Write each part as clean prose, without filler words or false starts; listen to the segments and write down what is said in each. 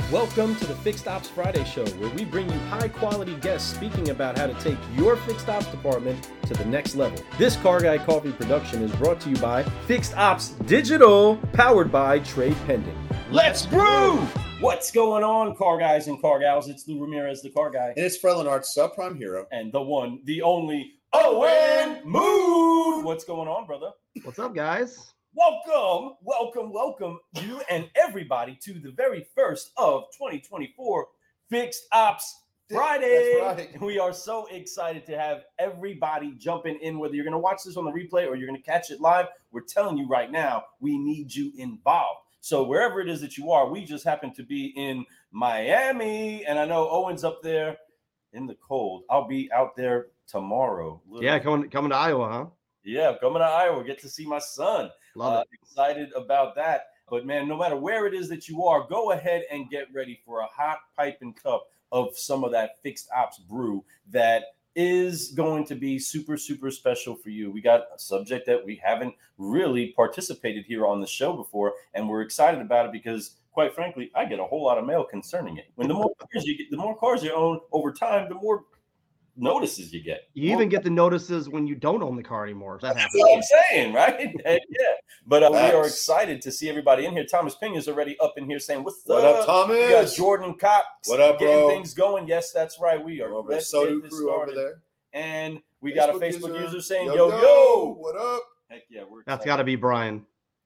Welcome to the Fixed Ops Friday Show, where we bring you high-quality guests speaking about how to take your fixed ops department to the next level. This Car Guy Coffee production is brought to you by Fixed Ops Digital, powered by Trade Pending. Let's brew! What's going on, car guys and car gals? It's Lou Ramirez, the car guy. And it's Fred Lenart, subprime hero. And the one, the only, Owen Mood! What's going on, brother? What's up, guys? Welcome, you and everybody to the very first of 2024 Fixed Ops Friday. That's right. We are so excited to have everybody jumping in, whether you're going to watch this on the replay or you're going to catch it live. We're telling you right now, we need you involved. So wherever it is that you are, we just happen to be in Miami, and I know Owen's up there in the cold. I'll be out there tomorrow. Yeah, coming to Iowa, huh? Yeah, coming to Iowa, get to see my son. Love it. Excited about that. But man, no matter where it is that you are, go ahead and get ready for a hot piping cup of some of that Fixed Ops brew that is going to be super, super special for you. We got a subject that we haven't really participated here on the show before, and we're excited about it because, quite frankly, I get a whole lot of mail concerning it. When the more cars you get, the more cars you own over time, the more notices you get. You even get the notices when you don't own the car anymore. That happens. That's what I'm saying, right? Yeah. But we are excited to see everybody in here. Thomas Pena's already up in here saying, what up, Thomas? We got Jordan Cox. What up, getting bro? things going. Yes, that's right. We are. Over Sodu crew over there. And we got a Facebook user saying, yo, what up? Heck yeah, we're excited. That's got to be Brian.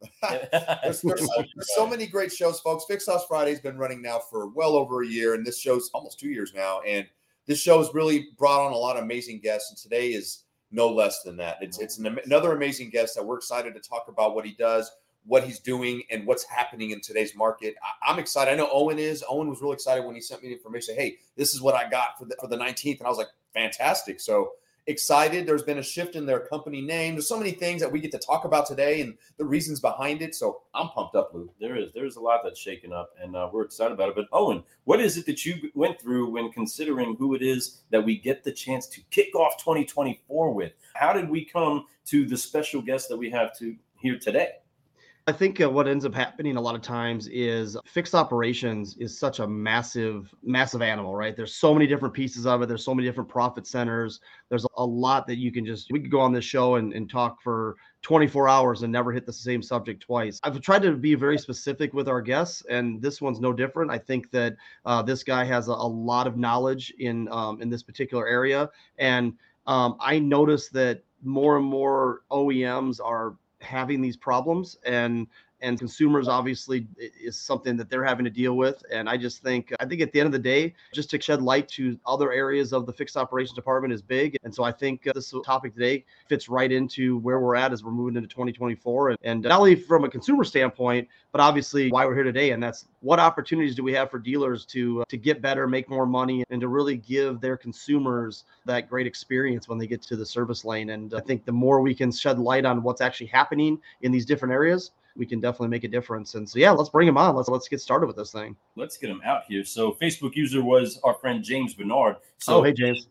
There's so many great shows, folks. Fixed Ops Friday's been running now for well over a year, and this show's almost 2 years now. And this show has really brought on a lot of amazing guests, and today is no less than that. It's another amazing guest that we're excited to talk about what he does, what he's doing, and what's happening in today's market. I'm excited. I know Owen is. Owen was really excited when he sent me the information. Hey, this is what I got for the 19th, and I was like, fantastic. So excited. There's been a shift in their company name. There's so many things that we get to talk about today and the reasons behind it. So I'm pumped up, Lou. There's a lot that's shaken up, and we're excited about it. But Owen, what is it that you went through when considering who it is that we get the chance to kick off 2024 with? How did we come to the special guest that we have to here today? I think what ends up happening a lot of times is fixed operations is such a massive animal, right? There's so many different pieces of it. There's so many different profit centers. There's a lot that we could go on this show and talk for 24 hours and never hit the same subject twice. I've tried to be very specific with our guests, and this one's no different. I think that this guy has a lot of knowledge in this particular area. And I noticed that more and more OEMs are having these problems, and consumers obviously is something that they're having to deal with. And I think at the end of the day, just to shed light to other areas of the fixed operations department is big. And so I think this topic today fits right into where we're at as we're moving into 2024. And not only from a consumer standpoint, but obviously why we're here today. And that's what opportunities do we have for dealers to get better, make more money, and to really give their consumers that great experience when they get to the service lane. And I think the more we can shed light on what's actually happening in these different areas, we can definitely make a difference. And so, yeah, let's bring him on. Let's get started with this thing. Let's get him out here. So Facebook user was our friend James Bernard. So hey, James.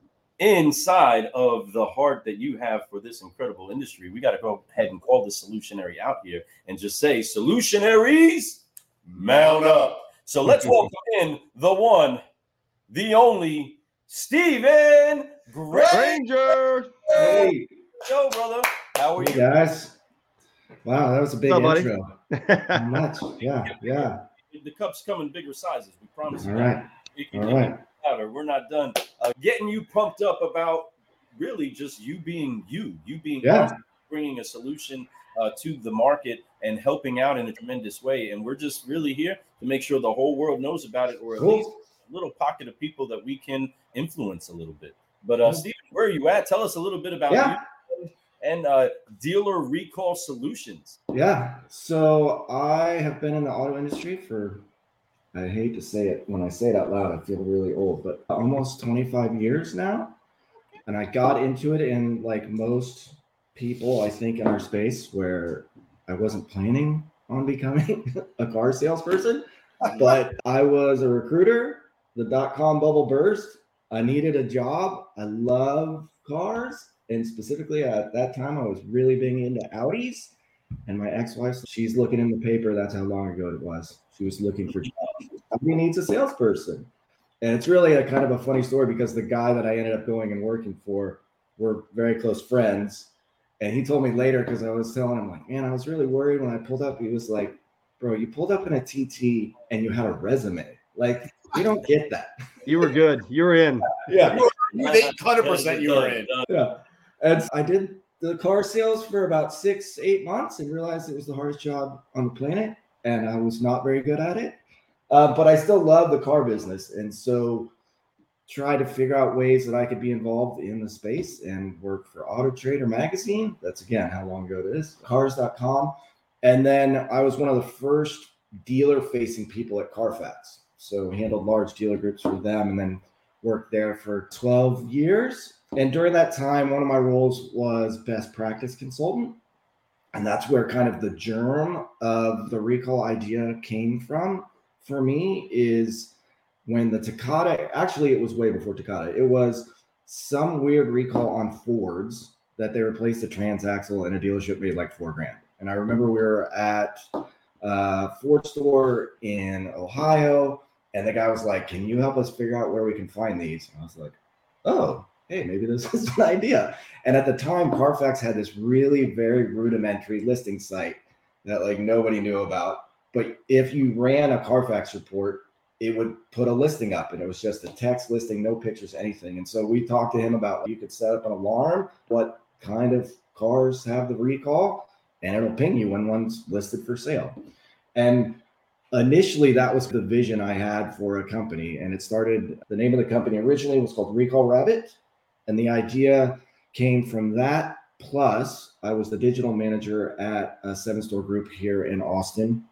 Inside of the heart that you have for this incredible industry, we got to go ahead and call the solutionary out here and just say, solutionaries, mount up. So let's welcome in the one, the only, Steven Granger. Hey. Yo, brother. How are you? Guys? Wow, that was a big Buddy? intro. Not much. Yeah. The cups come in bigger sizes. We promise you. All right. It can All get right. louder. We're not done. Getting you pumped up about really just you being bringing a solution to the market and helping out in a tremendous way. And we're just really here to make sure the whole world knows about it, or at least a little pocket of people that we can influence a little bit. But Steven, where are you at? Tell us a little bit about you and Dealer Recall Solutions. Yeah. So I have been in the auto industry for, I hate to say it, when I say it out loud, I feel really old, but almost 25 years now. And I got into it in, like most people, I think, in our space, where I wasn't planning on becoming a car salesperson, but I was a recruiter. The .com bubble burst. I needed a job. I love cars. And specifically at that time, I was really big into Audis. And my ex-wife, she's looking in the paper. That's how long ago it was. She was looking for jobs. He needs a salesperson. And it's really a kind of a funny story because the guy that I ended up going and working for, we're very close friends. And he told me later, because I was telling him, like, man, I was really worried when I pulled up. He was like, bro, you pulled up in a TT and you had a resume. Like, you don't get that. You were good. You were in. Yeah. 100% you were in. Yeah. And I did the car sales for about 6-8 months and realized it was the hardest job on the planet. And I was not very good at it. But I still love the car business. And so try to figure out ways that I could be involved in the space and work for Auto Trader magazine. That's, again, how long ago it is. Cars.com. And then I was one of the first dealer-facing people at Carfax. So handled large dealer groups for them and then worked there for 12 years. And during that time, one of my roles was best practice consultant. And that's where kind of the germ of the recall idea came from for me, is when the Takata, actually it was way before Takata, it was some weird recall on Fords that they replaced a transaxle and a dealership made like $4,000. And I remember we were at a Ford store in Ohio, and the guy was like, can you help us figure out where we can find these? And I was like, oh, hey, maybe this is an idea. And at the time, Carfax had this really very rudimentary listing site that like nobody knew about. But if you ran a Carfax report, it would put a listing up, and it was just a text listing, no pictures, anything. And so we talked to him about, you could set up an alarm, what kind of cars have the recall, and it'll ping you when one's listed for sale. And initially, that was the vision I had for a company. And it started, the name of the company originally was called Recall Rabbit. And the idea came from that. Plus, I was the digital manager at a 7-store group here in Austin.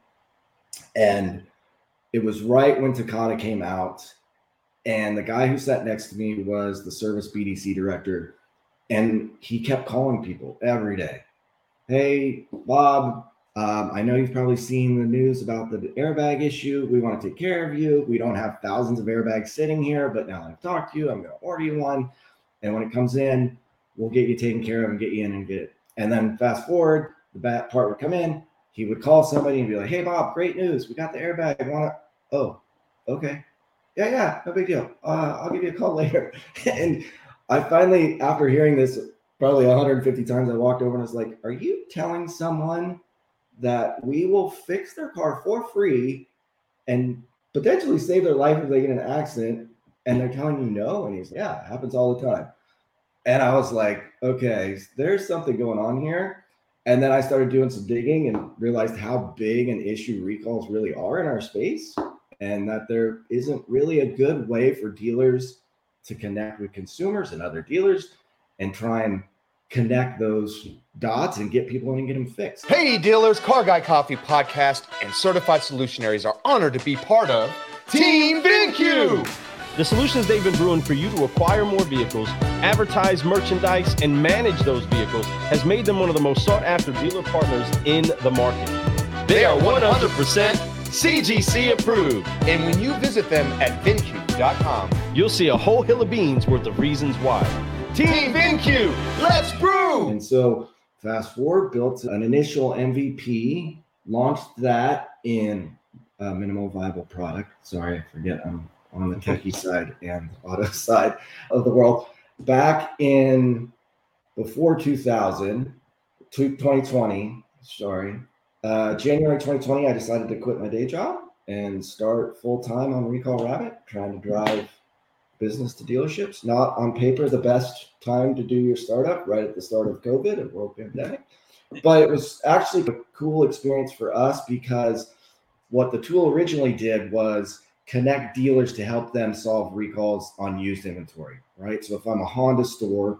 And it was right when Takata came out. And the guy who sat next to me was the service BDC director. And he kept calling people every day. Hey, Bob, I know you've probably seen the news about the airbag issue. We want to take care of you. We don't have thousands of airbags sitting here, but now I've talked to you. I'm going to order you one. And when it comes in, we'll get you taken care of and get you in and get it. And then fast forward, the bad part would come in. He would call somebody and be like, hey, Bob, great news. We got the airbag. Oh, okay. Yeah, no big deal. I'll give you a call later. And I finally, after hearing this probably 150 times, I walked over and I was like, are you telling someone that we will fix their car for free and potentially save their life if they get in an accident? And they're telling you no? And he's like, yeah, it happens all the time. And I was like, okay, there's something going on here. And then I started doing some digging and realized how big an issue recalls really are in our space, and that there isn't really a good way for dealers to connect with consumers and other dealers and try and connect those dots and get people in and get them fixed. Hey dealers, Car Guy Coffee Podcast and Certified Solutionaries are honored to be part of Team VinQ. The solutions they've been brewing for you to acquire more vehicles, advertise merchandise, and manage those vehicles has made them one of the most sought-after dealer partners in the market. They are 100% CGC approved. And when you visit them at VinQ.com, you'll see a whole hill of beans worth of reasons why. Team VinQ, let's brew! And so fast forward, built an initial MVP, launched that in a minimal viable product. Sorry, I forget I'm on the techie side and auto side of the world. Back in before 2020, January 2020, I decided to quit my day job and start full-time on Recall Rabbit, trying to drive business to dealerships. Not on paper the best time to do your startup, right at the start of COVID, a world pandemic. But it was actually a cool experience for us because what the tool originally did was connect dealers to help them solve recalls on used inventory, right? So if I'm a Honda store,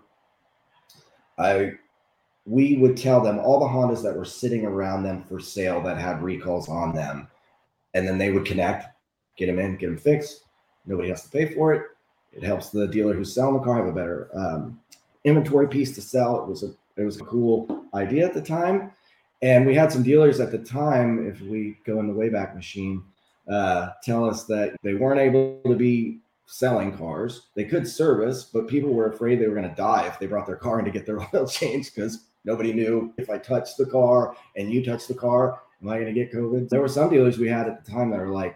we would tell them all the Hondas that were sitting around them for sale that had recalls on them. And then they would connect, get them in, get them fixed. Nobody has to pay for it. It helps the dealer who's selling the car have a better inventory piece to sell. It was a cool idea at the time. And we had some dealers at the time, if we go in the Wayback Machine, tell us that they weren't able to be selling cars. They could service, but people were afraid they were going to die if they brought their car in to get their oil changed, because nobody knew if I touched the car and you touched the car, am I going to get COVID? There were some dealers we had at the time that were like,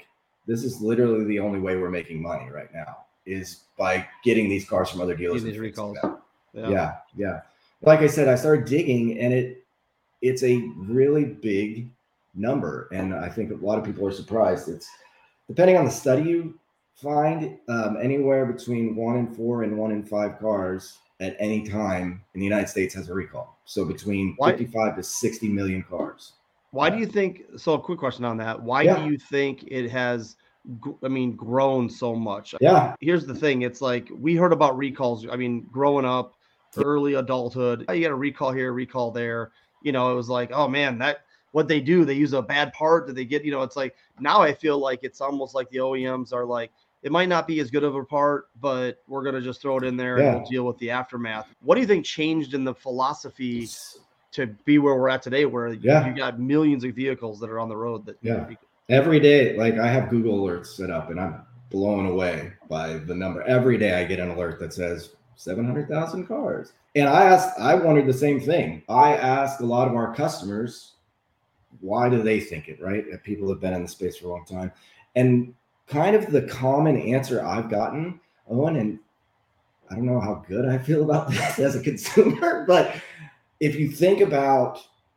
this is literally the only way we're making money right now is by getting these cars from other dealers. These recalls. Yeah. Like I said, I started digging, and it's a really big number, and I think a lot of people are surprised. It's depending on the study you find, anywhere between 1 in 4 and 1 in 5 cars at any time in the United States has a recall. So between 55 to 60 million cars. Why do you think? So a quick question on that. Why do you think it has, grown so much? Yeah. Here's the thing. It's like we heard about recalls. I mean, growing up, early adulthood, you got a recall here, recall there. It was like, oh man, what they do, they use a bad part. Do they get, it's like now I feel like it's almost like the OEMs are like, it might not be as good of a part, but we're going to just throw it in there and we'll deal with the aftermath. What do you think changed in the philosophy to be where we're at today, where you got millions of vehicles that are on the road that every day, like I have Google alerts set up and I'm blown away by the number. Every day I get an alert that says 700,000 cars. And I wondered the same thing. I asked a lot of our customers, why do they think it, right? People have been in the space for a long time. And kind of the common answer I've gotten, Owen, and I don't know how good I feel about this as a consumer, but if you think about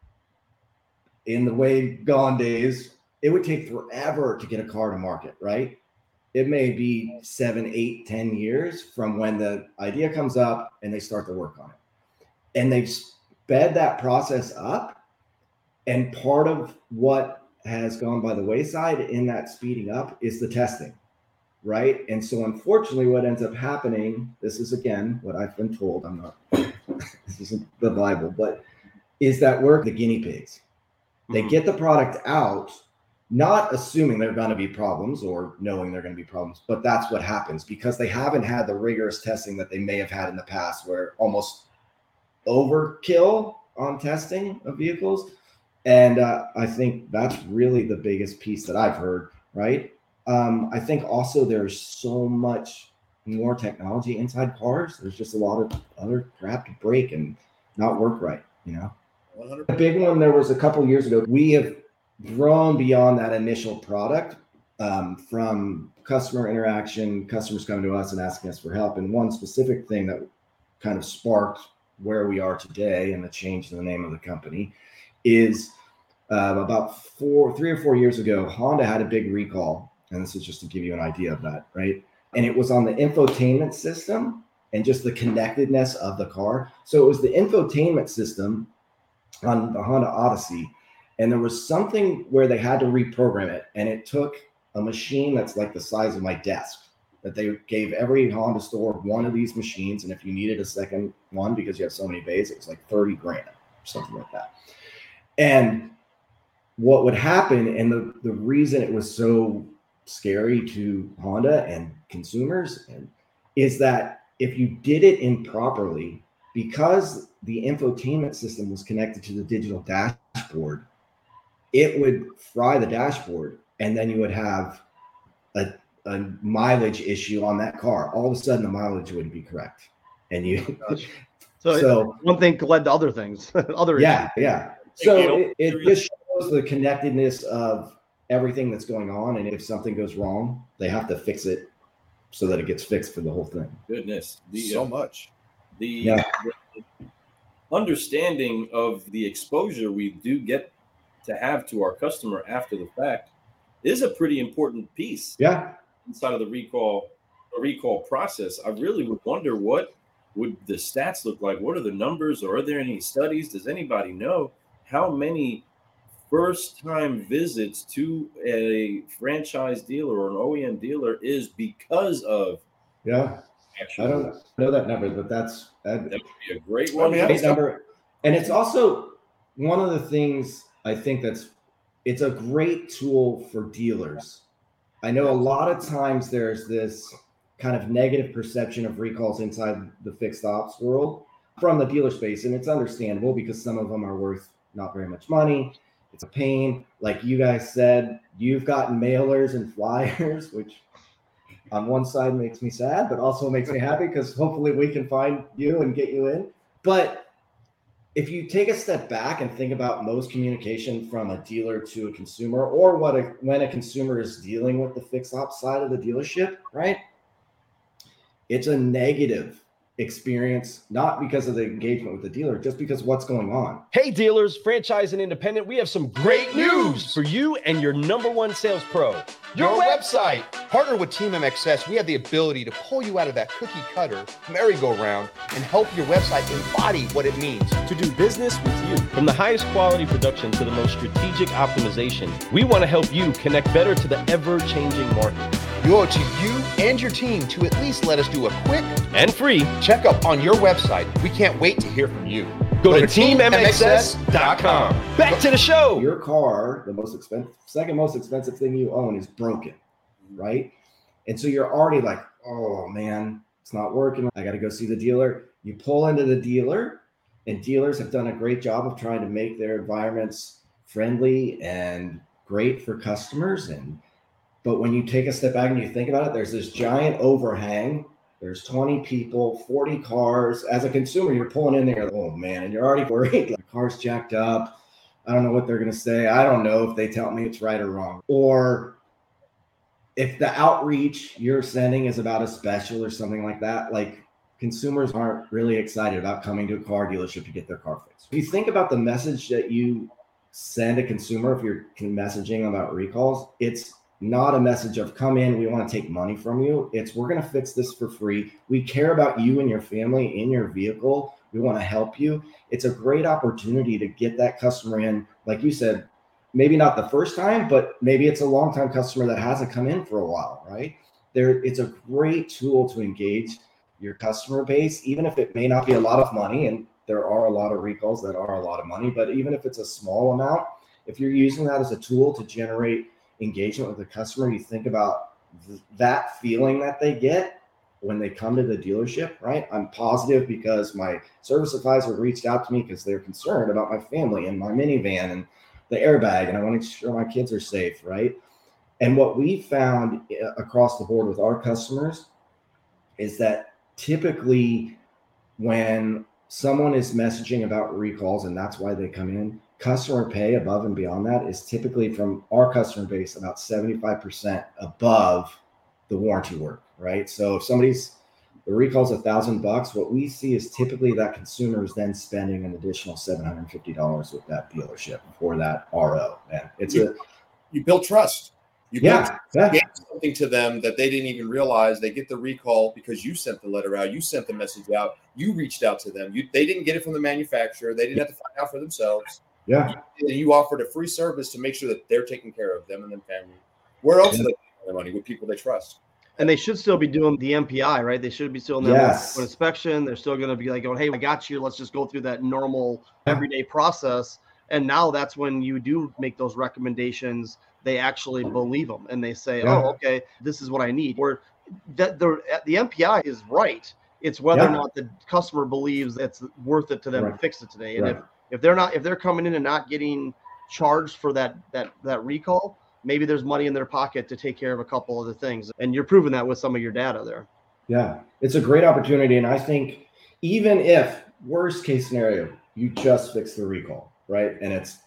in the way gone days, it would take forever to get a car to market, right? It may be 7, 8, 10 years from when the idea comes up and they start to work on it. And they've sped that process up. And part of what has gone by the wayside in that speeding up is the testing, right? And so unfortunately, what ends up happening, this is again, what I've been told, this isn't the Bible, but is that we're the guinea pigs. They get the product out, not assuming there are going to be problems or knowing there are going to be problems, but that's what happens because they haven't had the rigorous testing that they may have had in the past, where almost overkill on testing of vehicles. And I think that's really the biggest piece that I've heard, right? I think also there's so much more technology inside cars. There's just a lot of other crap to break and not work right, 100%. A big one, there was a couple years ago, we have grown beyond that initial product from customer interaction, customers coming to us and asking us for help. And one specific thing that kind of sparked where we are today and the change in the name of the company is about 3 or 4 years ago, Honda had a big recall. And this is just to give you an idea of that, right? And it was on the infotainment system and just the connectedness of the car. So it was the infotainment system on the Honda Odyssey. And there was something where they had to reprogram it. And it took a machine that's like the size of my desk that they gave every Honda store one of these machines. And if you needed a second one, because you have so many bays, it was like $30,000 or something like that. And what would happen, and the reason it was so scary to Honda and consumers is that if you did it improperly, because the infotainment system was connected to the digital dashboard, it would fry the dashboard, and then you would have a mileage issue on that car. All of a sudden, the mileage wouldn't be correct, and you. So one thing led to other things. Yeah. So it just shows the connectedness of everything that's going on, and if something goes wrong, they have to fix it so that it gets fixed for the whole thing. Goodness, so much. The understanding of the exposure we do get to have to our customer after the fact is a pretty important piece. Inside of the recall process. I really would wonder, what would the stats look like? What are the numbers, or are there any studies? Does anybody know how many first-time visits to a franchise dealer or an OEM dealer is because of I don't know that number, but that would be a great one. Great number. And it's also one of the things I think it's a great tool for dealers. I know a lot of times there's this kind of negative perception of recalls inside the fixed ops world from the dealer space, and it's understandable because some of them are worth not very much money. It's a pain. Like you guys said, you've gotten mailers and flyers, which on one side makes me sad, but also makes me happy because hopefully we can find you and get you in. But if you take a step back and think about most communication from a dealer to a consumer, or when a consumer is dealing with the fixed ops side of the dealership, right? It's a negative experience, not because of the engagement with the dealer, just because of what's going on. Hey dealers, franchise and independent, we have some great news for you and your number one sales pro. Your website. Partner with Team MXS, we have the ability to pull you out of that cookie cutter merry-go-round and help your website embody what it means To do business with you. From the highest quality production to the most strategic optimization, we want to help you connect better to the ever-changing market. We owe it to you and your team to at least let us do a quick And free. checkup on your website. We can't wait to hear from you. Go to teammxs.com. Back to the show. Your car, the second most expensive thing you own, is broken, right? And so you're already like, oh man, it's not working. I got to go see the dealer. You pull into the dealer, and dealers have done a great job of trying to make their environments friendly and great for customers. But when you take a step back and you think about it, there's this giant overhang. There's 20 people, 40 cars. As a consumer, you're pulling in there, oh man, and you're already worried. Like, car's jacked up. I don't know what they're going to say. I don't know if they tell me it's right or wrong. Or if the outreach you're sending is about a special or something like that, like, consumers aren't really excited about coming to a car dealership to get their car fixed. If you think about the message that you send a consumer, if you're messaging about recalls, it's not a message of come in, we want to take money from you. It's we're going to fix this for free. We care about you and your family in your vehicle. We want to help you. It's a great opportunity to get that customer in. Like you said, maybe not the first time, but maybe it's a long-time customer that hasn't come in for a while, right? It's a great tool to engage your customer base, even if it may not be a lot of money. And there are a lot of recalls that are a lot of money, but even if it's a small amount, if you're using that as a tool to generate engagement with the customer, you think about that feeling that they get when they come to the dealership, right? I'm positive because my service advisor reached out to me because they're concerned about my family and my minivan and the airbag, and I want to make sure my kids are safe, right? And what we found across the board with our customers is that typically when someone is messaging about recalls, and that's why they come in, customer pay above and beyond that is typically from our customer base about 75% above the warranty work, right? So if the recall's $1,000, what we see is typically that consumer is then spending an additional $750 with that dealership for that RO. And you build trust. You build something to them that they didn't even realize. They get the recall because you sent the letter out, you sent the message out, you reached out to them. They didn't get it from the manufacturer. They didn't have to find out for themselves. Yeah. You offered a free service to make sure that they're taking care of them and their family. Where else do they spend their money? With people they trust. And they should still be doing the MPI, right? They should be still in that inspection. They're still going to be like going, hey, I got you. Let's just go through that normal everyday process. And now that's when you do make those recommendations. They actually believe them and they say, oh, okay, this is what I need. Or the MPI is right. It's whether or not the customer believes it's worth it to them to fix it today. And if they're coming in and not getting charged for that recall, maybe there's money in their pocket to take care of a couple other things. And you're proving that with some of your data there. Yeah, it's a great opportunity. And I think even if worst case scenario, you just fix the recall, right? And it's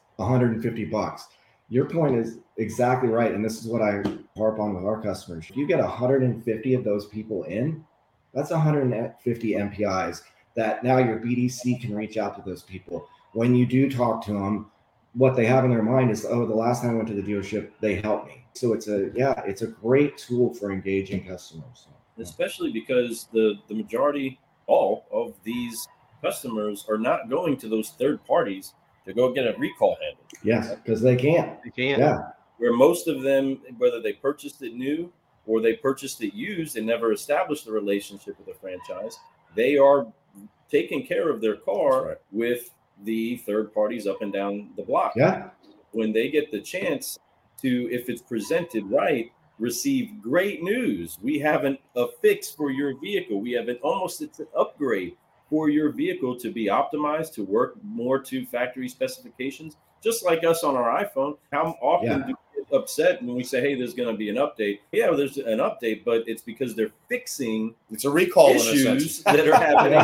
$150. Your point is exactly right. And this is what I harp on with our customers. If you get 150 of those people in, that's 150 MPIs that now your BDC can reach out to those people. When you do talk to them, what they have in their mind is, oh, the last time I went to the dealership, they helped me. So it's a great tool for engaging customers. Especially because the majority, all of these customers are not going to those third parties to go get a recall handled. Yes, because they can't. They can't. Yeah. Where most of them, whether they purchased it new or they purchased it used and never established a relationship with a franchise, they are taking care of their car with the third parties up and down the block. Yeah. When they get the chance to, if it's presented right, receive great news. We have a fix for your vehicle. We have it's an upgrade for your vehicle to be optimized, to work more to factory specifications. Just like us on our iPhone, how often do we get upset when we say, hey, there's going to be an update? Yeah, there's an update, but it's because they're fixing a recall issues that are happening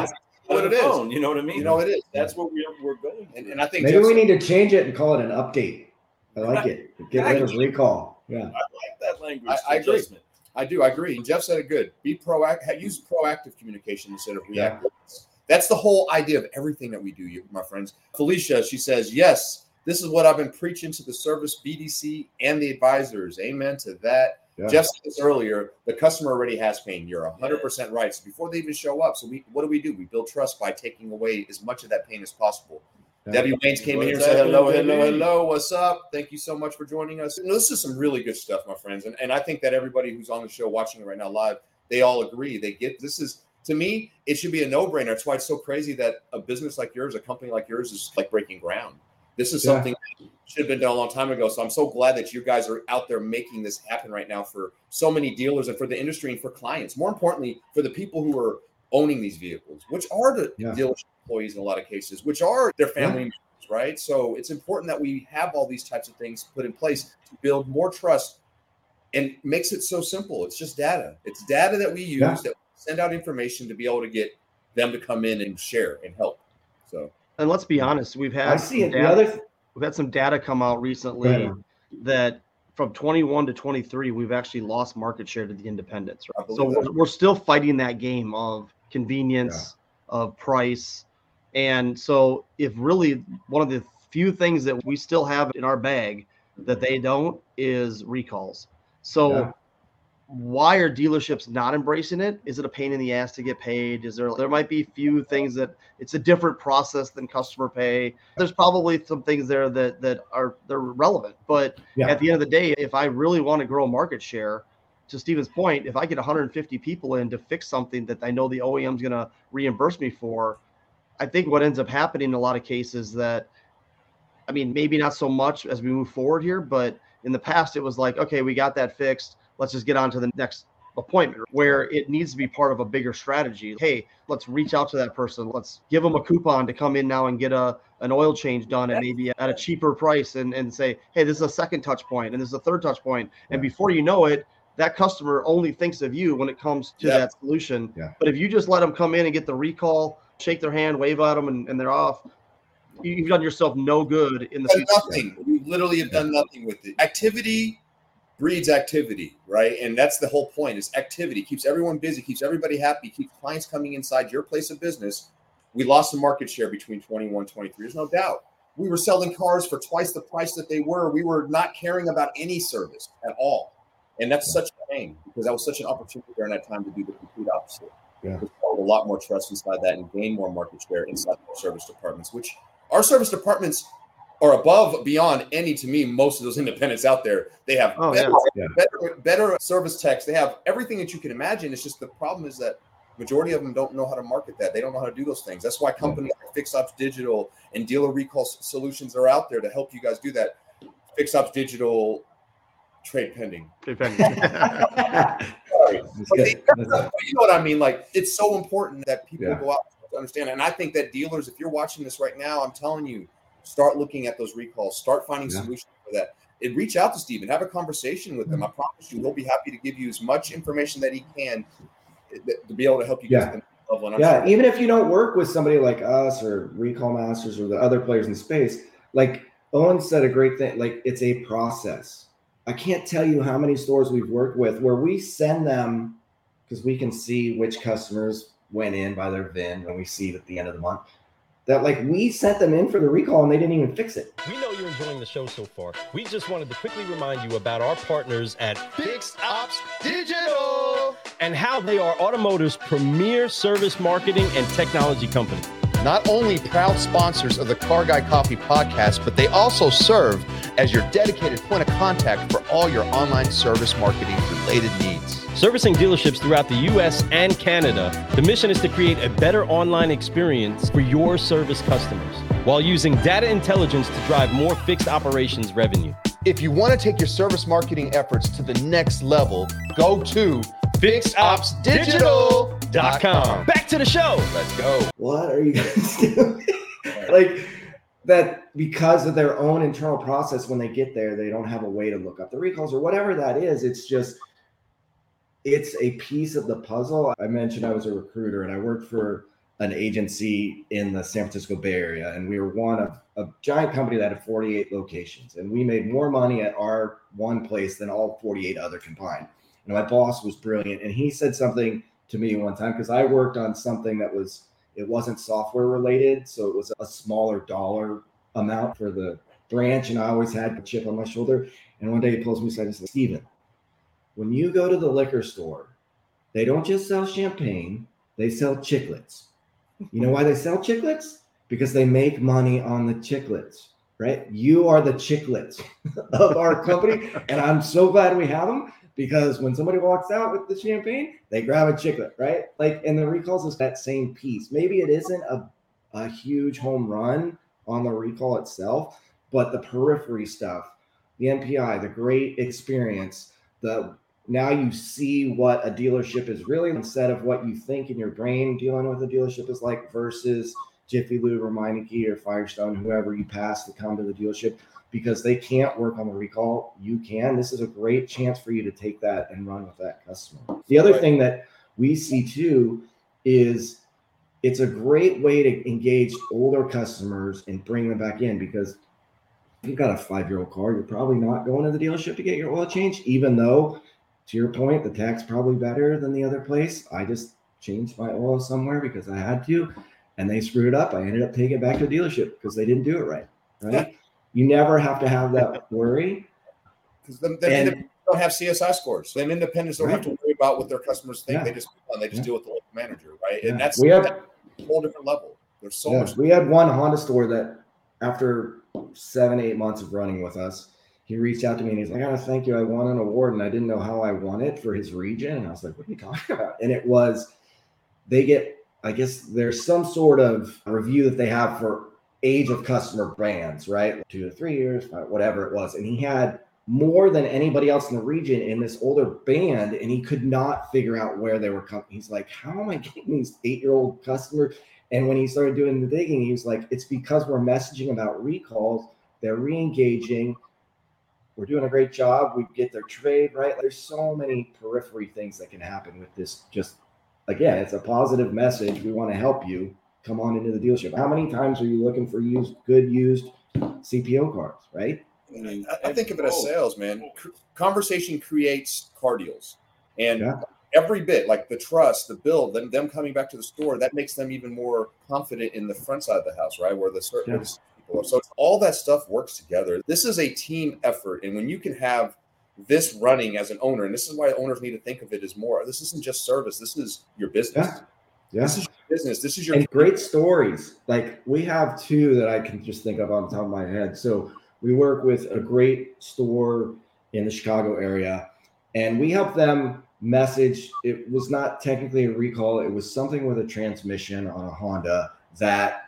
what it is. phone, you know what I mean? You know, it is. That's what we're going. And I think Maybe we need to change it and call it an update. I like it. Get rid of recall. Yeah. I like that language. I agree. Adjustment. I do. I agree. Jeff said it good. Be proactive. Use proactive communication instead of reactive. That's the whole idea of everything that we do, my friends. Felicia, she says, yes, this is what I've been preaching to the service BDC and the advisors. Amen to that. Yeah. Jeff said this earlier, the customer already has pain. You're 100% right. So before they even show up, so what do? We build trust by taking away as much of that pain as possible. Yeah. Debbie Waynes came in here and said, hello, what's up? Thank you so much for joining us. This is some really good stuff, my friends. And I think that everybody who's on the show watching it right now live, they all agree. They get this is, to me, it should be a no-brainer. That's why it's so crazy that a business like yours, a company like yours is like breaking ground. This is something that should have been done a long time ago. So I'm so glad that you guys are out there making this happen right now for so many dealers and for the industry and for clients. More importantly, for the people who are owning these vehicles, which are the dealership employees in a lot of cases, which are their family members, right? So it's important that we have all these types of things put in place to build more trust, and makes it so simple. It's just data. It's data that we use that send out information to be able to get them to come in and share and help. So. And let's be honest, we've had we've had some data come out recently that from 21 to 23, we've actually lost market share to the independents. Right? So we're still fighting that game of convenience, of price. And so if really one of the few things that we still have in our bag that they don't is recalls. So why are dealerships not embracing it? Is it a pain in the ass to get paid? There might be few things that it's a different process than customer pay. There's probably some things there that are relevant. But at the end of the day, if I really want to grow market share, to Steven's point, if I get 150 people in to fix something that I know the OEM's going to reimburse me for, I think what ends up happening in a lot of cases that, I mean, maybe not so much as we move forward here, but in the past it was like, okay, we got that fixed. Let's just get on to the next appointment, where it needs to be part of a bigger strategy. Hey, let's reach out to that person. Let's give them a coupon to come in now and get an oil change done and maybe at a cheaper price and say, hey, this is a second touch point and this is a third touch point. And before you know it, that customer only thinks of you when it comes to that solution. But if you just let them come in and get the recall, shake their hand, wave at them, and they're off, you've done yourself no good in the future. Nothing. We literally have done nothing with it. Activity breeds activity, right? And that's the whole point, is activity keeps everyone busy, keeps everybody happy, keeps clients coming inside your place of business. We lost some market share between 21 and 23. There's no doubt. We were selling cars for twice the price that they were. We were not caring about any service at all. And that's such a shame, because that was such an opportunity during that time to do the complete opposite. To build a lot more trust inside that and gain more market share inside our service departments, which our service departments are above, beyond any, to me, most of those independents out there. They have better service techs. They have everything that you can imagine. It's just the problem is that majority of them don't know how to market that. They don't know how to do those things. That's why companies like Fix Ops Digital and Dealer Recall Solutions are out there to help you guys do that. Fix Ops Digital, trade pending. Sorry. You know what I mean? Like, it's so important that people go out to understand. And I think that dealers, if you're watching this right now, I'm telling you, start looking at those recalls, start finding solutions for that. And reach out to Steven, have a conversation with him. I promise you, he'll be happy to give you as much information that he can to be able to help you get to the level. And even if you don't work with somebody like us or Recall Masters or the other players in the space, like Owen said a great thing, like, it's a process. I can't tell you how many stores we've worked with where we send them, because we can see which customers went in by their VIN when we see it at the end of the month, that like we sent them in for the recall and they didn't even fix it. We know you're enjoying the show so far. We just wanted to quickly remind you about our partners at Fix Ops Digital and how they are automotive's premier service marketing and technology company. Not only proud sponsors of the Car Guy Coffee podcast, but they also serve as your dedicated point of contact for all your online service marketing related needs. Servicing dealerships throughout the U.S. and Canada, the mission is to create a better online experience for your service customers while using data intelligence to drive more fixed operations revenue. If you want to take your service marketing efforts to the next level, go to FixOpsDigital.com. Back to the show. Let's go. What are you guys doing? Like that, because of their own internal process, when they get there, they don't have a way to look up the recalls or whatever that is. It's a piece of the puzzle. I mentioned I was a recruiter and I worked for an agency in the San Francisco Bay Area, and we were one of a giant company that had 48 locations, and we made more money at our one place than all 48 other combined. And my boss was brilliant, and he said something to me one time, because I worked on something that it wasn't software related, so it was a smaller dollar amount for the branch, and I always had a chip on my shoulder. And one day he pulls me aside and says, "Steven, when you go to the liquor store, they don't just sell champagne, they sell chiclets. You know why they sell chiclets? Because they make money on the chiclets, right? You are the chiclets of our company, and I'm so glad we have them, because when somebody walks out with the champagne, they grab a chiclet, right? Like, and the recalls is that same piece. Maybe it isn't a huge home run on the recall itself, but the periphery stuff, the MPI, the great experience, now you see what a dealership is really, instead of what you think in your brain dealing with a dealership is like, versus Jiffy Lube or Meineke or Firestone, whoever you pass to come to the dealership, because they can't work on the recall. You can. This is a great chance for you to take that and run with that customer. The other thing that we see too is it's a great way to engage older customers and bring them back in, because if you've got a 5-year-old car, you're probably not going to the dealership to get your oil changed, even though, to your point, the tag's probably better than the other place. I just changed my oil somewhere because I had to, and they screwed it up. I ended up taking it back to a dealership because they didn't do it right. You never have to have that worry. Because them don't have CSI scores. Them independents don't have to worry about what their customers think. They just deal with the local manager, right? And that's a whole different level. There's so much. We had one Honda store that after 7-8 months of running with us, he reached out to me and he's like, "I gotta thank you. I won an award and I didn't know how I won it for his region." And I was like, "What are you talking about?" And it was, I guess there's some sort of review that they have for age of customer brands, right? 2 to 3 years, whatever it was. And he had more than anybody else in the region in this older band, and he could not figure out where they were coming. He's like, "How am I getting these 8-year-old customers?" And when he started doing the digging, he was like, "It's because we're messaging about recalls. They're re-engaging. We're doing a great job. We get their trade right." There's so many periphery things that can happen with this. Just, again, it's a positive message. We want to help you. Come on into the dealership. How many times are you looking for good used CPO cars, right? I think of it as sales, man. Conversation creates car deals. And every bit, like the trust, the build, them coming back to the store, that makes them even more confident in the front side of the house, right? Where the service people are. So all that stuff works together. This is a team effort. And when you can have this running as an owner, and this is why owners need to think of it as more, this isn't just service. This is your business. This is your business. This is your great stories. Like, we have 2 that I can just think of on the top of my head. So we work with a great store in the Chicago area, and we help them message. It was not technically a recall. It was something with a transmission on a Honda that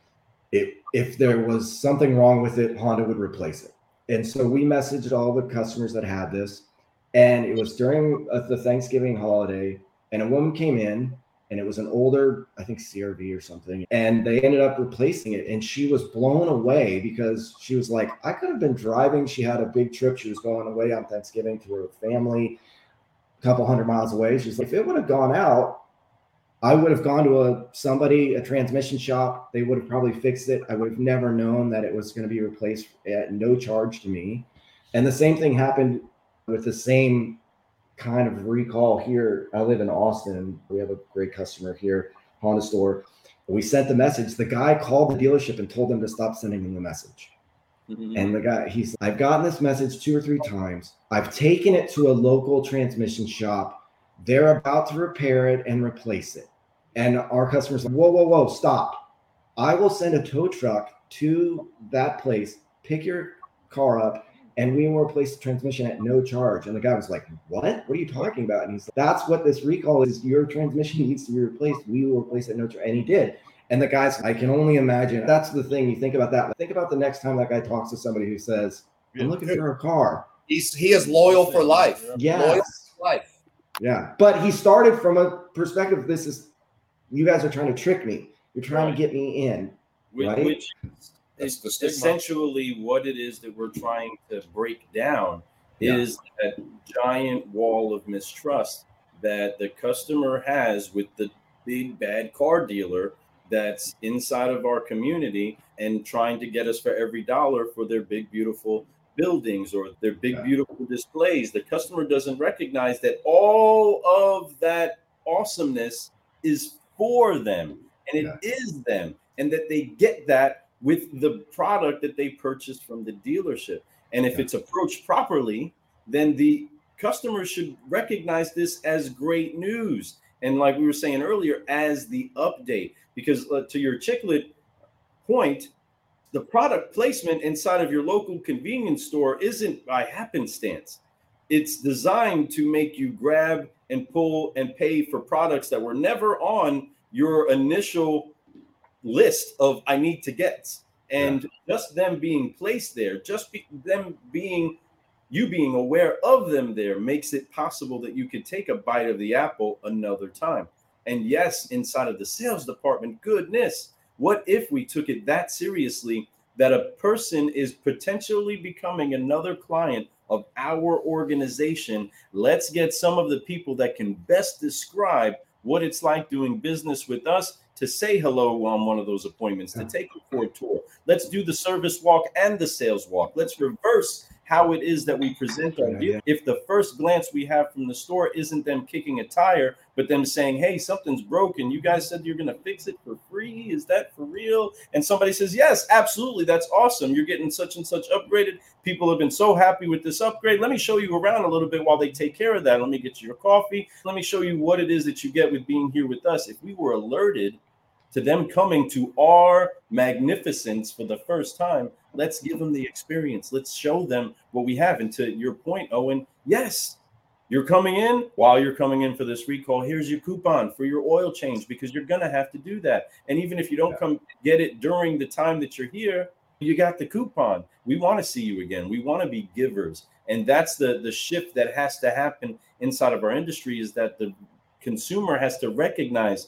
if there was something wrong with it, Honda would replace it. And so we messaged all the customers that had this, and it was during the Thanksgiving holiday, and a woman came in, and it was an older, I think, CRV or something. And they ended up replacing it. And she was blown away because she was like, "I could have been driving." She had a big trip. She was going away on Thanksgiving to her family, a couple 100 miles away. She's like, "If it would have gone out, I would have gone to a transmission shop. They would have probably fixed it. I would have never known that it was going to be replaced at no charge to me." And the same thing happened with the same kind of recall here. I live in Austin. We have a great customer here, Honda store. We sent the message. The guy called the dealership and told them to stop sending them the message. And the guy, "I've gotten this message 2 or 3 times. I've taken it to a local transmission shop. They're about to repair it and replace it." And our customer's like, whoa, stop. I will send a tow truck to that place, pick your car up, and we will replace the transmission at no charge. And the guy was like, "What? What are you talking about?" And he's like, "That's what this recall is. Your transmission needs to be replaced. We will replace it at no charge." And he did. And the guy's, I can only imagine. That's the thing. You think about that. Think about the next time that guy talks to somebody who says, "I'm looking for a car." He is loyal for life. Yes. Loyal for life. Yeah. But he started from a perspective, you guys are trying to trick me. You're trying to get me in. Right? Which is essentially what it is that we're trying to break down is that giant wall of mistrust that the customer has with the big bad car dealer that's inside of our community and trying to get us for every dollar for their big, beautiful buildings or their big, beautiful displays. The customer doesn't recognize that all of that awesomeness is for them, and it is them, and that they get that with the product that they purchased from the dealership. And if it's approached properly, then the customer should recognize this as great news. And like we were saying earlier, as the update, because to your Chiclet point, the product placement inside of your local convenience store isn't by happenstance. It's designed to make you grab and pull and pay for products that were never on your initial list of I need to get. And just them being placed there, you being aware of them there makes it possible that you could take a bite of the apple another time. And yes, inside of the sales department, goodness, what if we took it that seriously that a person is potentially becoming another client of our organization? Let's get some of the people that can best describe what it's like doing business with us to say hello on one of those appointments, to take a Ford tour. Let's do the service walk and the sales walk. Let's reverse how it is that we present our deal. If the first glance we have from the store isn't them kicking a tire, but them saying, hey, something's broken. You guys said you're going to fix it for free. Is that for real? And somebody says, yes, absolutely. That's awesome. You're getting such and such upgraded. People have been so happy with this upgrade. Let me show you around a little bit while they take care of that. Let me get you your coffee. Let me show you what it is that you get with being here with us. If we were alerted to them coming to our magnificence for the first time, let's give them the experience. Let's show them what we have. And to your point, Owen, yes, you're coming in. While you're coming in for this recall, here's your coupon for your oil change, because you're going to have to do that. And even if you don't come get it during the time that you're here, you got the coupon. We want to see you again. We want to be givers. And that's the shift that has to happen inside of our industry, is that the consumer has to recognize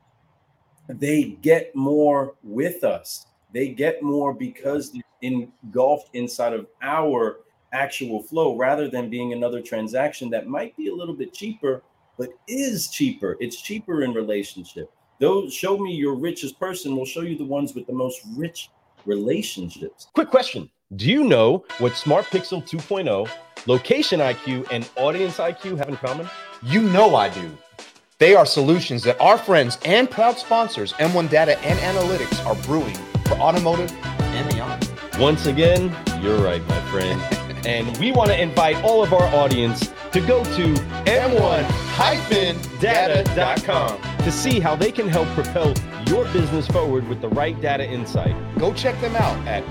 they get more with us. They get more because they're engulfed inside of our actual flow, rather than being another transaction that might be a little bit cheaper, but is cheaper. It's cheaper in relationship. Those show me your richest person will show you the ones with the most rich relationships. Quick question. Do you know what Smart Pixel 2.0, Location IQ, and Audience IQ have in common? You know I do. They are solutions that our friends and proud sponsors, M1 Data and Analytics, are brewing for automotive and beyond. Once again, you're right, my friend. And we want to invite all of our audience to go to m1-data.com to see how they can help propel your business forward with the right data insight. Go check them out at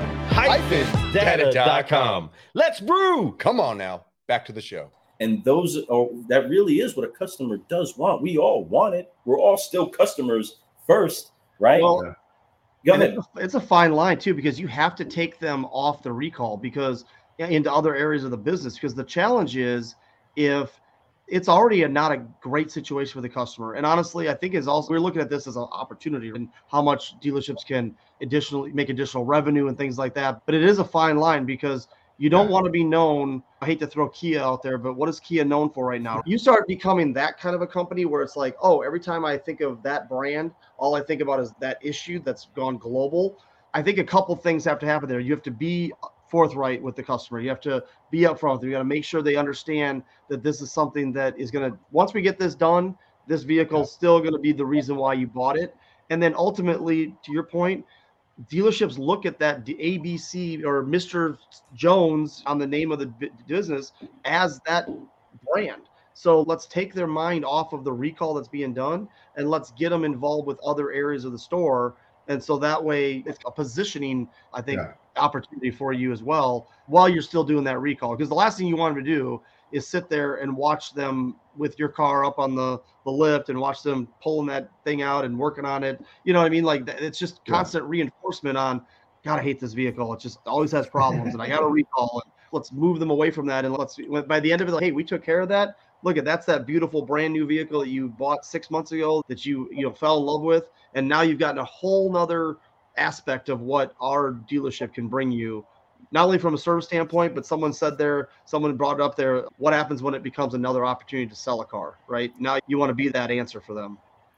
m1-data.com. Let's brew. Come on now, back to the show. And that really is what a customer does want. We all want it. We're all still customers first, right? Well, go ahead. It's a fine line too, because you have to take them off the recall because into other areas of the business. Because the challenge is, if it's already not a great situation for the customer, and honestly, I think is also we're looking at this as an opportunity and how much dealerships can make additional revenue and things like that. But it is a fine line, because you don't want to be known. I hate to throw Kia out there, but what is Kia known for right now? You start becoming that kind of a company where it's like, oh, every time I think of that brand, all I think about is that issue that's gone global. I think a couple things have to happen there. You have to be forthright with the customer. You have to be upfront. You got to make sure they understand that this is something that is going to, once we get this done, this vehicle is still going to be the reason why you bought it. And then ultimately, to your point, dealerships look at that ABC or Mr. Jones on the name of the business as that brand. So let's take their mind off of the recall that's being done, and let's get them involved with other areas of the store. And so that way it's a positioning, I think, opportunity for you as well, while you're still doing that recall. Because the last thing you want them to do is sit there and watch them with your car up on the lift and watch them pulling that thing out and working on it. You know what I mean? Like, it's just constant reinforcement on, God, I hate this vehicle. It just always has problems and I got to recall it. Let's move them away from that. And by the end of it, like, hey, we took care of that. Look at that's that beautiful brand new vehicle that you bought 6 months ago that you fell in love with. And now you've gotten a whole nother aspect of what our dealership can bring you, not only from a service standpoint, but someone brought it up there. What happens when it becomes another opportunity to sell a car, right? Now you want to be that answer for them.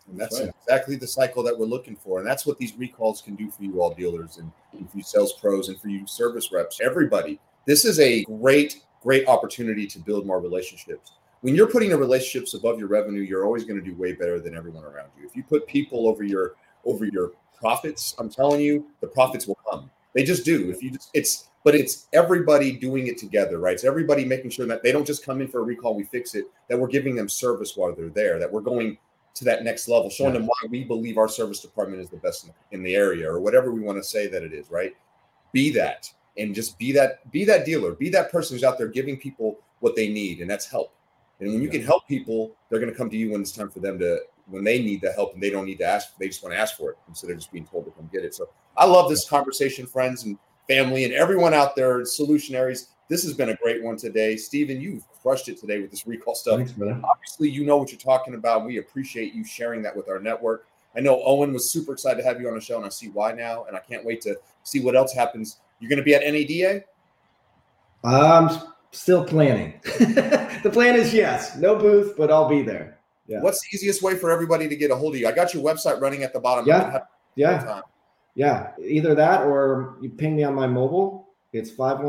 And that's exactly the cycle that we're looking for. And that's what these recalls can do for you all dealers and for you sales pros and for you service reps, everybody. This is a great opportunity to build more relationships. When you're putting the relationships above your revenue, you're always going to do way better than everyone around you. If you put people over your profits, I'm telling you, the profits will come. They just do. But it's everybody doing it together, right? It's everybody making sure that they don't just come in for a recall, we fix it, that we're giving them service while they're there, that we're going to that next level, showing them why we believe our service department is the best in the area, or whatever we want to say that it is, right? Be that, and just be that dealer, be that person who's out there giving people what they need, and that's help. And when you can help people, they're going to come to you when it's time for them when they need the help, and they don't need to ask, they just want to ask for it instead of just being told to come get it. So I love this conversation, friends and family and everyone out there, solutionaries. This has been a great one today. Steven, you've crushed it today with this recall stuff. Thanks, brother. Obviously, you know what you're talking about. We appreciate you sharing that with our network. I know Owen was super excited to have you on the show, and I see why now, and I can't wait to see what else happens. You're going to be at NADA? I'm still planning. The plan is yes, no booth, but I'll be there. Yeah. What's the easiest way for everybody to get a hold of you? I got your website running at the bottom. Yeah. Either that or you ping me on my mobile. It's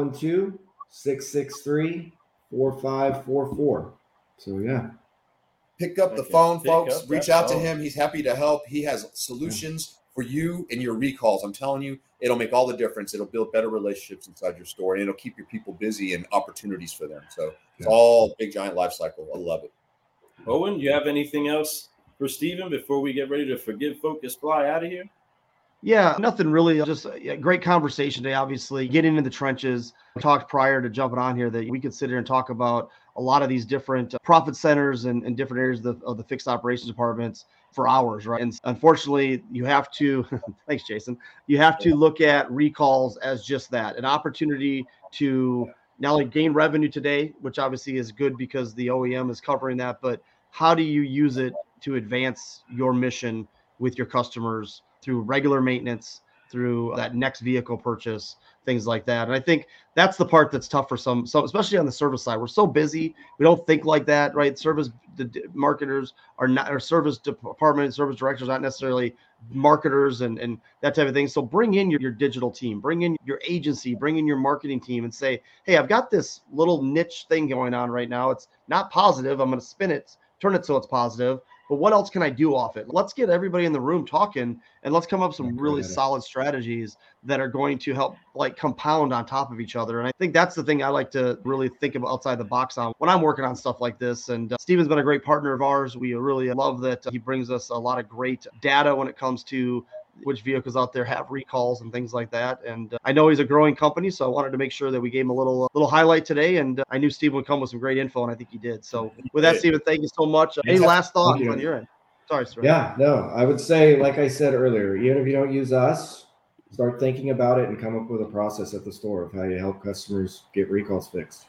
512-663-4544. So yeah. Pick up the phone, folks. Reach out to him. He's happy to help. He has solutions for you and your recalls. I'm telling you, it'll make all the difference. It'll build better relationships inside your store, and it'll keep your people busy and opportunities for them. So it's all big, giant life cycle. I love it. Owen, you have anything else for Steven before we get ready to forgive, focus, fly out of here? Yeah, nothing really. Just a great conversation today. Obviously, getting into the trenches. We talked prior to jumping on here that we could sit here and talk about a lot of these different profit centers and different areas of the fixed operations departments for hours, right? And unfortunately, you have to, thanks, Jason, you have to look at recalls as just that, an opportunity to not only gain revenue today, which obviously is good because the OEM is covering that, but how do you use it to advance your mission with your customers through regular maintenance, through that next vehicle purchase, things like that. And I think that's the part that's tough for some, especially on the service side. We're so busy. We don't think like that, right? Service marketers are not, or service department, service directors, not necessarily marketers and that type of thing. So bring in your digital team, bring in your agency, bring in your marketing team and say, hey, I've got this little niche thing going on right now. It's not positive. I'm going to spin it, turn it so it's positive. But what else can I do off it? Let's get everybody in the room talking, and let's come up with some really solid strategies that are going to help like compound on top of each other. And I think that's the thing I like to really think about outside the box on when I'm working on stuff like this. And Steven's been a great partner of ours. We really love that he brings us a lot of great data when it comes to which vehicles out there have recalls and things like that. And I know he's a growing company, so I wanted to make sure that we gave him a little highlight today. And I knew Steve would come with some great info, and I think he did. So with that, Steven, thank you so much. Any last thoughts on your end? Sorry, sir. Yeah, no, I would say, like I said earlier, even if you don't use us, start thinking about it and come up with a process at the store of how you help customers get recalls fixed.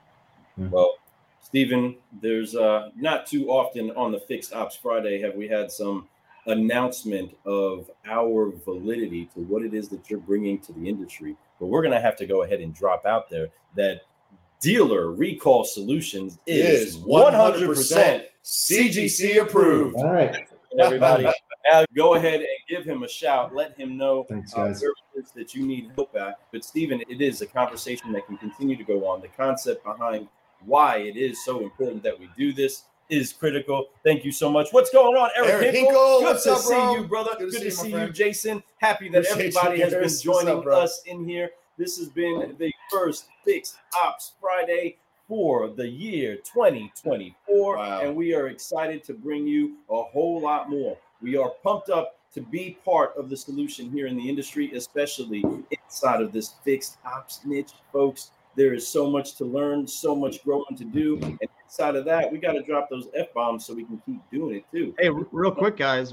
Yeah. Well, Steven, there's not too often on the Fixed Ops Friday have we had some announcement of our validity to what it is that you're bringing to the industry. But we're going to have to go ahead and drop out there that Dealer Recall Solutions is 100% CGC approved. All right. Everybody, now go ahead and give him a shout. Let him know where it is that you need help at. But Steven, it is a conversation that can continue to go on. The concept behind why it is so important that we do this is critical. Thank you so much. What's going on, Eric Hinkle? Good to see you, brother. Good to see you, Jason. Happy that everybody has been joining us in here. This has been the first Fixed Ops Friday for the year 2024. Wow. And we are excited to bring you a whole lot more. We are pumped up to be part of the solution here in the industry, especially inside of this fixed ops niche, folks. There is so much to learn, so much growing to do. And inside of that, we got to drop those F-bombs so we can keep doing it too. Hey, real quick, guys,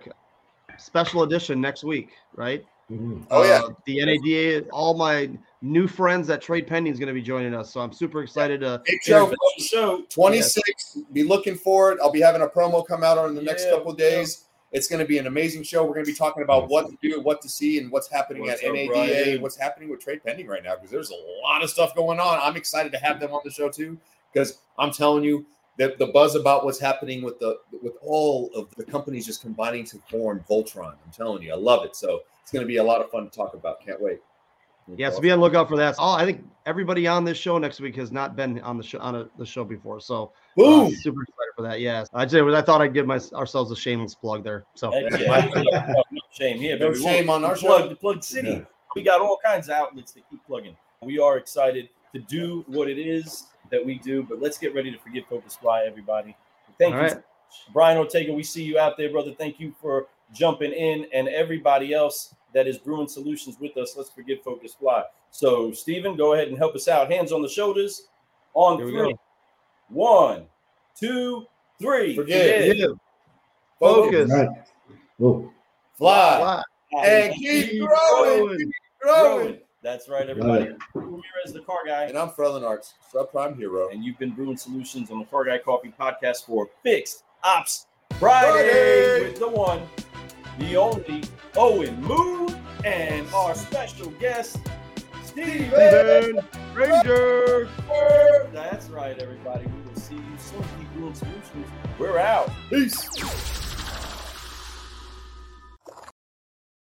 special edition next week, right? Mm-hmm. Oh, yeah. The NADA, all my new friends at Trade Pending is going to be joining us. So I'm super excited to big show 26. Yes. Be looking for it. I'll be having a promo come out on the next couple of days. It's going to be an amazing show. We're going to be talking about what to do, what to see, and what's happening at NADA, and what's happening with Trade Pending right now, because there's a lot of stuff going on. I'm excited to have them on the show too, because I'm telling you, the buzz about what's happening with all of the companies just combining to form Voltron. I'm telling you, I love it. So it's going to be a lot of fun to talk about. Can't wait. Yeah, so be on the lookout for that. I think everybody on this show next week has not been on the show before, so boom, super excited for that. Yes, I thought I'd give ourselves a shameless plug there. So no shame here, no shame on our show. The Plug City. Yeah. We got all kinds of outlets to keep plugging. We are excited to do what it is that we do, but let's get ready to forget Focus Fly, everybody. Thank you, so Brian Ortega. We see you out there, brother. Thank you for jumping in, and everybody else that is brewing solutions with us. Let's forget Focus Fly. So, Steven, go ahead and help us out. Hands on the shoulders. On 3. 1, 2, 3. Forget. Focus. Fly. And keep growing. That's right, everybody. Here is the Car Guy. And I'm Frelin Arts, subprime hero. And you've been brewing solutions on the Car Guy Coffee Podcast for Fixed Ops Friday with the one, the only Owen Moon, and our special guest, Steven Ranger. That's right, everybody. We will see you soon. Keep brewing solutions. We're out. Peace.